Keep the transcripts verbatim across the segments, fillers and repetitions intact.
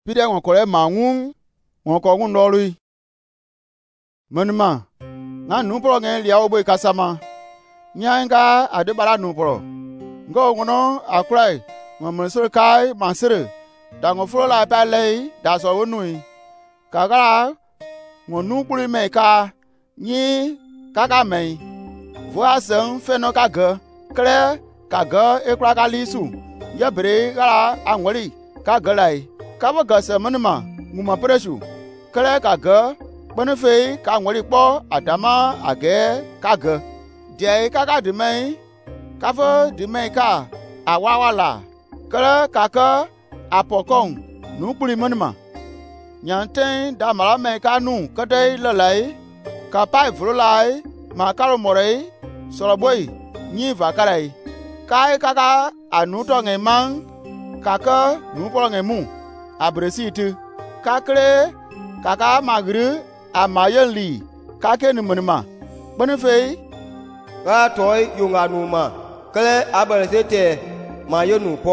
pide won kore ma ngun won ko ngun lori manma nga nu pro nge lia obo kasama nyanga ade bara nu pro ngo ngono akrai ngomon sur kai masire da ngo fro la pa lei da so wonui kagara ngonu puri me ka nyi kaka me voa sen feno kaga kre kaga ekra kalisu yabre gara angwali kaga lai kaba gasa manma nguma preshu kre kaga benefe ka ngwali po adama age kaga de kaka de me kafa de me ka awawala kre kaka apokong nu puri manma nyanten da mala me ka nu kadai lalai ka pai vrolai ma karo morei soroboi nyi vakarai kai kaka anu to nge mang kaka nu pro nge mu abresiti kakre kaka magru amayenli kake ni munma benefe ga toy yunga nu ma kle abresete mayenu po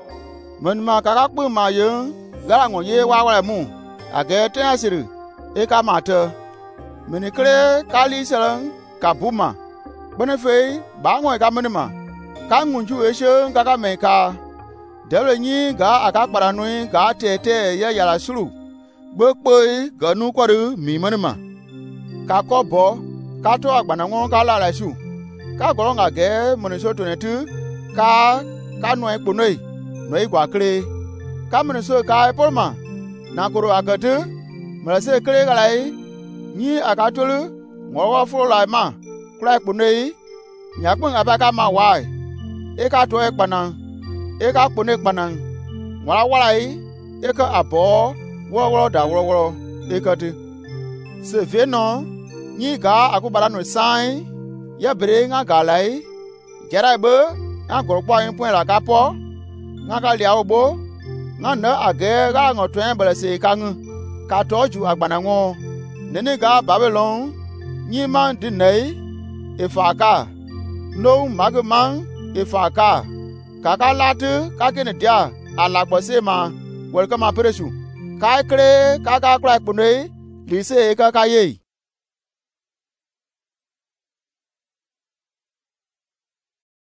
munma kaka pu mayen gara ngoye wa wa mu age te asiru e ka mata minikre kali selang kabuma benefe ba ngoi ka munma ka ngunju eshe kaka meka dele nyi ga aka paranui ga tete ya yala suru gbopoi ga nu kwaru mi munma ka kobo ka to agbana won ka la la su ka goro nga ge muniso to netu ka ka nu eponoi no igwa kre ka muniso ka epolma na koro agatu mrase kre galai nyi akatulu ngwa fo la ma kra eponoi nyakpun abaka ma wai e ka to ekpana e ka pone ekpana wala wala yi e ka abo wo wo da wo wo e ka ti se ve no nyi ga akubara no sai ya bere nga galai jera be nga gorpo yin pon la kapo nga ka lia obo nga na age ga ngo twen bele se ka ngu ka toju agbana ngo nene ga babylon nyi man di nei e fa ka no magman e fa ka kaka latu kake ne dia alagbose ma welcome aperesu kai kre kaka kra punoi lise kaka ye